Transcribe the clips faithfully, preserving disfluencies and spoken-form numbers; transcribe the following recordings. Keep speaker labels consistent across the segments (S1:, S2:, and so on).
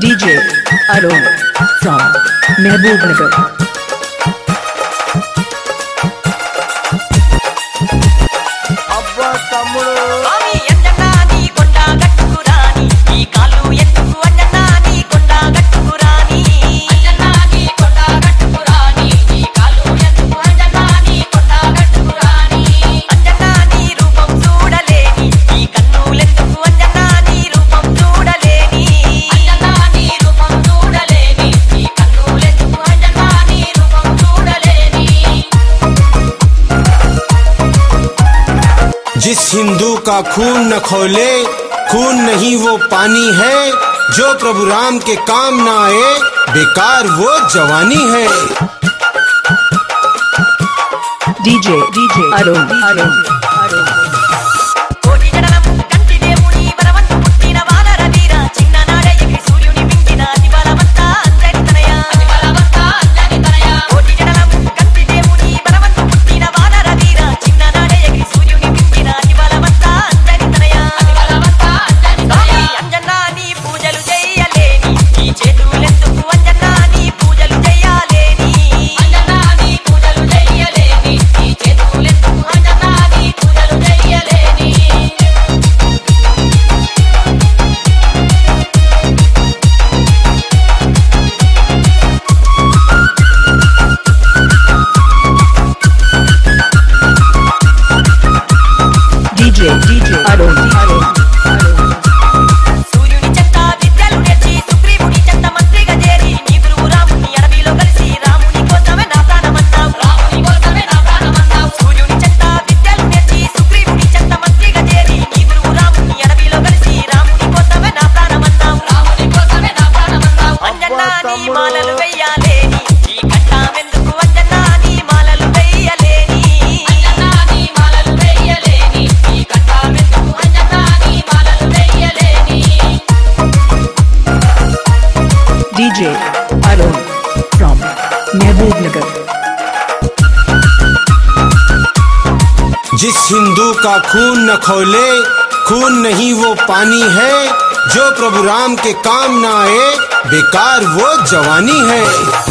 S1: D J Arun from Mehboob Nagar.
S2: जिस हिंदू का खून न खौले, खून नहीं वो पानी है। जो प्रभु राम के काम न आए, बेकार वो जवानी है।
S1: DJ DJ Arun Arun DJ DJ Arun Arun DJ Arun from Mahabubnagar.
S2: जिस हिंदू का खून न खौले, खून नहीं वो पानी है। जो प्रभु राम के काम न आए, बेकार वो जवानी है।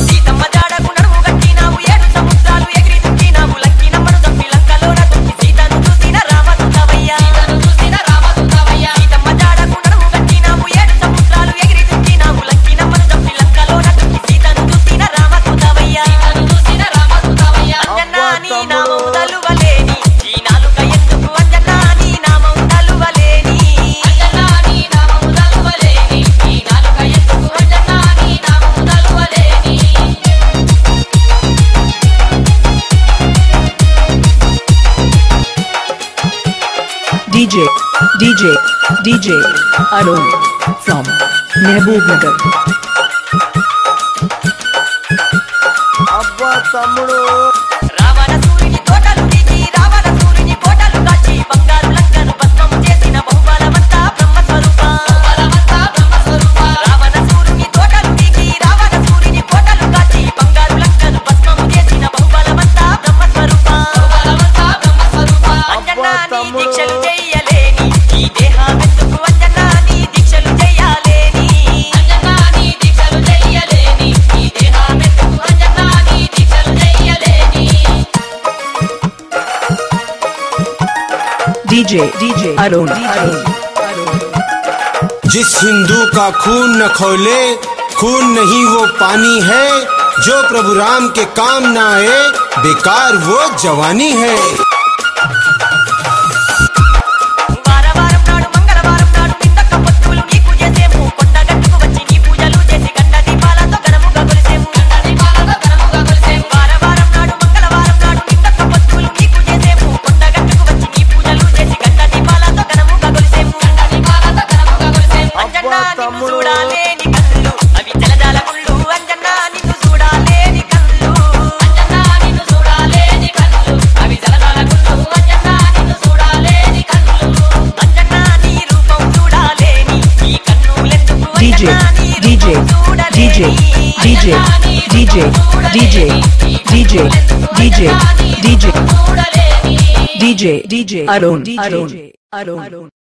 S1: DJ DJ DJ Arun from Mahabubnagar.
S3: अब्बा तम्मुडु
S1: डीजे डीजे अरुण अरुण
S2: जिस हिंदू का खून न खौले, खून नहीं वो पानी है। जो प्रभु राम के काम न आए, बेकार वो जवानी है।
S1: DJ DJ DJ DJ DJ DJ DJ DJ DJ DJ DJ Arun Arun Arun